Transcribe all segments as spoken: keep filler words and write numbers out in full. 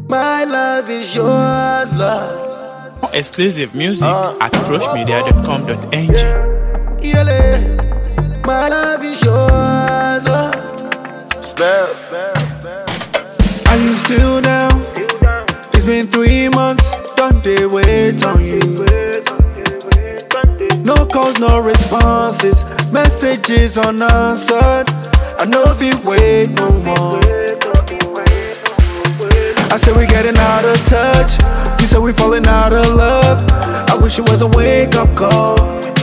My love is your love. More exclusive music uh, at crush media dot com dot n g. My love is your love. Spells. Are you still down? It's been three months, don't they wait on you? No calls, no responses, messages unanswered. I know if you wait no more. I said we getting out of touch. You said we falling out of love. I wish it was a wake-up call.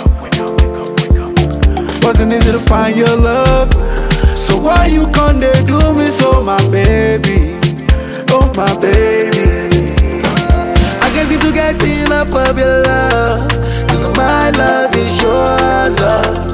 Wasn't easy to find your love. So why you come there do me so, my baby? Oh, my baby. I can't seem to get enough of your love, 'cause my love is your love.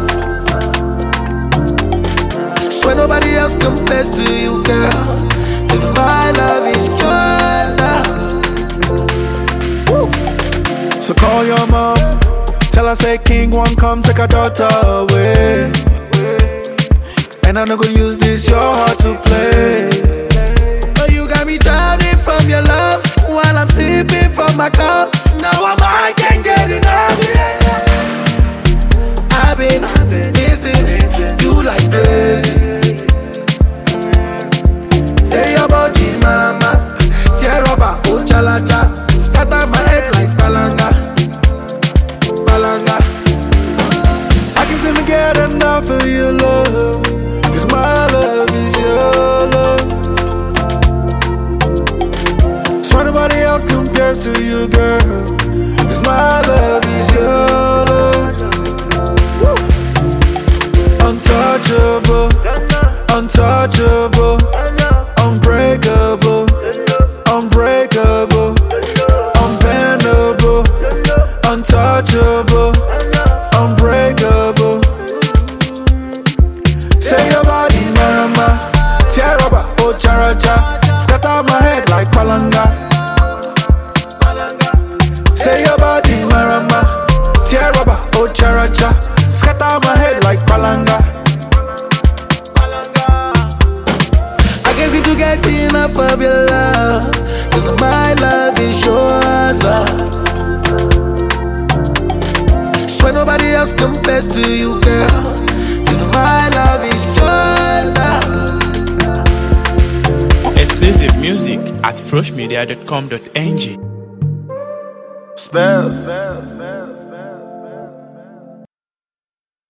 Swear nobody else compares to you, girl, 'cause my love is your love. Woo. So call your mom, tell her say King One come take her daughter away. And I'm not gonna use this your heart to play. But you got me drowning from your love while I'm sipping from my cup. Now I'm I can't get enough. I've been missing you like crazy. Say your body, marama, tear up a whole chalacha, scatter my head like balanga, balanga. I can't seem to get enough of your love, 'cause my love is your love. Swear nobody else compares to you, girl, 'cause my love is your love. Woo. Untouchable, untouchable, unbreakable, unbreakable, unbendable, untouchable, unbreakable. Say your body, marama, tear up a whole characha, scatter my head like palanga. Say your body, marama, tear up a whole characha, scatter my head like palanga. I can't seem to get enough of your love, 'cause my love is your love. Swear nobody else compares to you, girl, 'cause my love is your love. Exclusive music at crush media dot com dot n g. Spells.